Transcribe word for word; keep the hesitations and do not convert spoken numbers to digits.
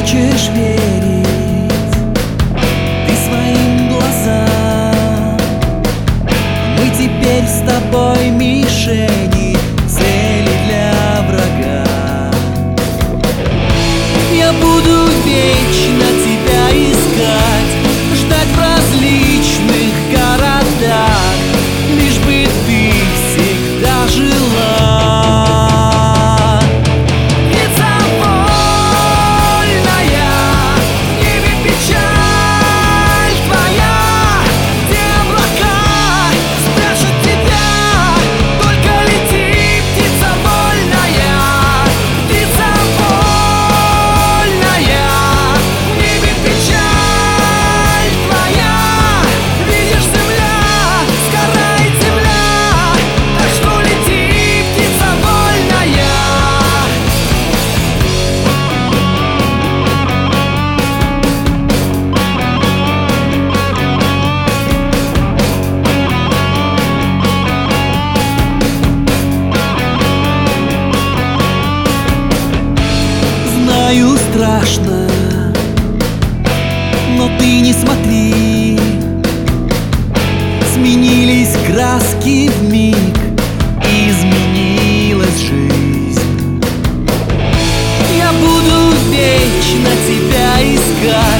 хочешь верить ты своим глазам. Мы теперь с тобой мишени, цели для врага. Я буду вечно тебя искать, ждать в различных городах, лишь бы ты всегда жила. Знаю, страшно, но ты не смотри. Сменились краски вмиг, изменилась жизнь. Я буду вечно тебя искать,